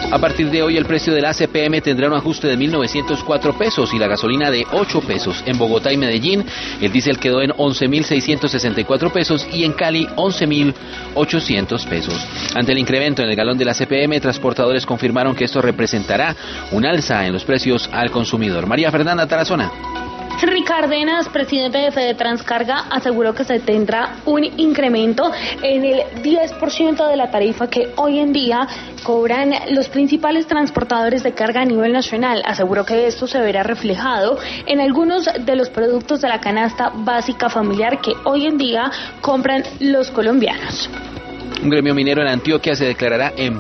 A partir de hoy el precio del ACPM tendrá un ajuste de 1.904 pesos y la gasolina de 8 pesos. En Bogotá y Medellín el diésel quedó en 11.664 pesos y en Cali 11.800 pesos. Ante el incremento en el galón del ACPM, transportadores confirmaron que esto representará un alza en los precios al consumidor. María Fernanda Tarazona. Henry Cárdenas, presidente de Fedetranscarga, aseguró que se tendrá un incremento en el 10% de la tarifa que hoy en día cobran los principales transportadores de carga a nivel nacional. Aseguró que esto se verá reflejado en algunos de los productos de la canasta básica familiar que hoy en día compran los colombianos. Un gremio minero en Antioquia se declarará en